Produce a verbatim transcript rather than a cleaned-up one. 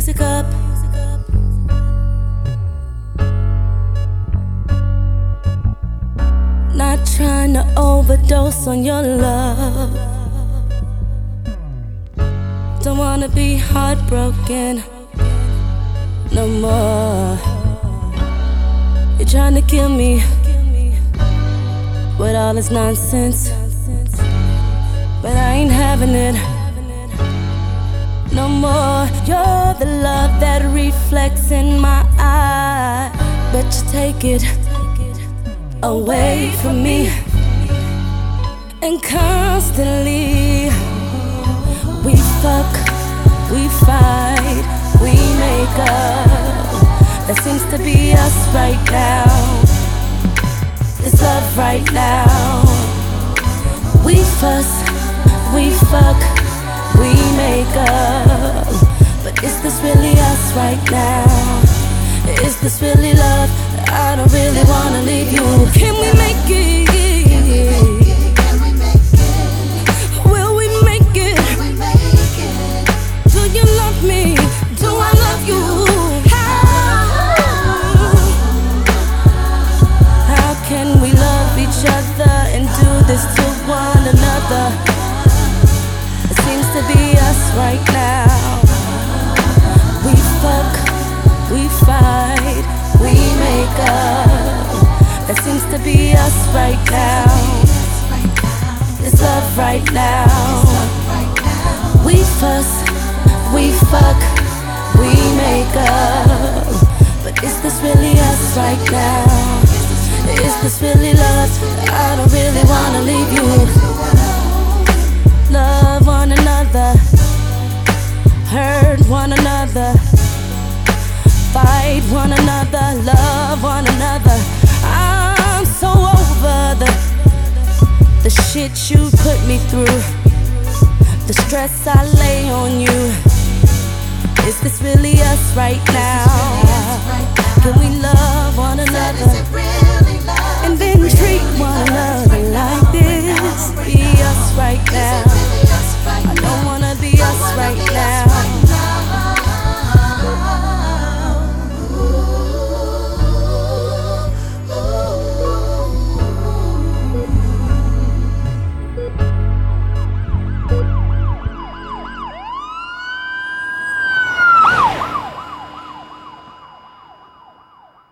music up. Not trying to overdose on your love. Don't wanna be heartbroken no more. You're trying to kill me with all this nonsense, but I ain't having it no more. You're the love that reflects in my eye, but you take it away from me. And constantly we fuck, we fight, we make up. That seems to be us right now. It's love right now. We fuss, we fuck, we make up. But is this really us right now? Is this really love? I don't really wanna leave you. Can we make it? Will we make it? Do you love me? Do I love you? How? How can we love each other and do this to one another? It seems to be us right now. We fuck, we fight, we make up. That seems to be us right now. It's love right now. We fuss, we fuck, we make up. But is this really us right now? Is this really love? I don't really wanna leave you. Love one another, hurt one another, fight one another, love one another. I'm so over the the shit you put me through, the stress I lay on you. Is this really us right now? Can we love one another?